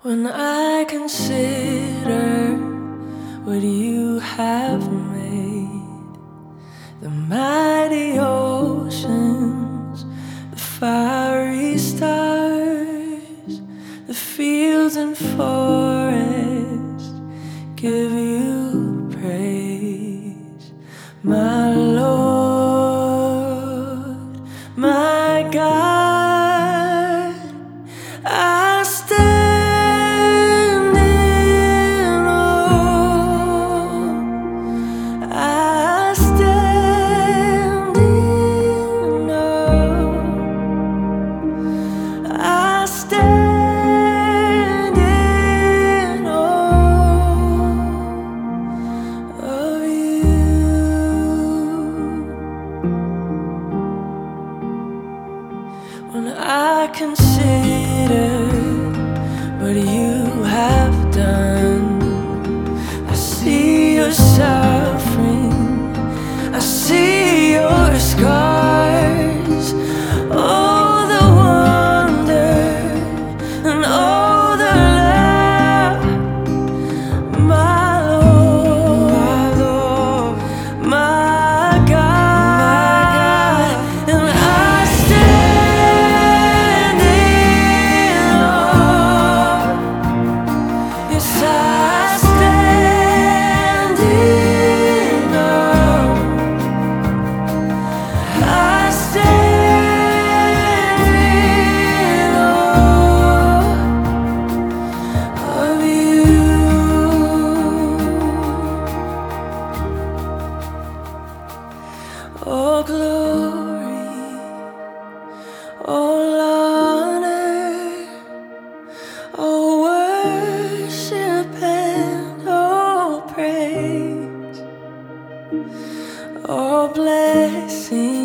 When I consider what you have made, the mighty oceans, the fiery stars, the fields and forests give you praise, my Lord, my God. I stand in awe. I stand in awe. I stand in awe of you. When I consider what you have done, I see your suffering, I see your scars, all the wonder and all the love, my Lord, my God. And I stand in awe. Yes, I stand in awe. I stand in awe of you. Oh, glory, all honor, all worship and all praise, all blessing